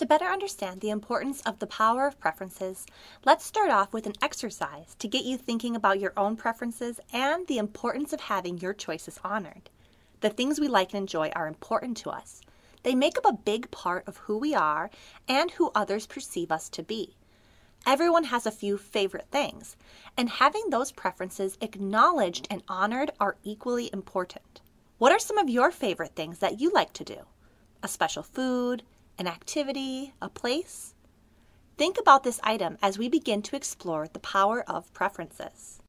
To better understand the importance of the power of preferences, let's start off with an exercise to get you thinking about your own preferences and the importance of having your choices honored. The things we like and enjoy are important to us. They make up a big part of who we are and who others perceive us to be. Everyone has a few favorite things, and having those preferences acknowledged and honored are equally important. What are some of your favorite things that you like to do? A special food, an activity, a place? Think about this item as we begin to explore the power of preferences.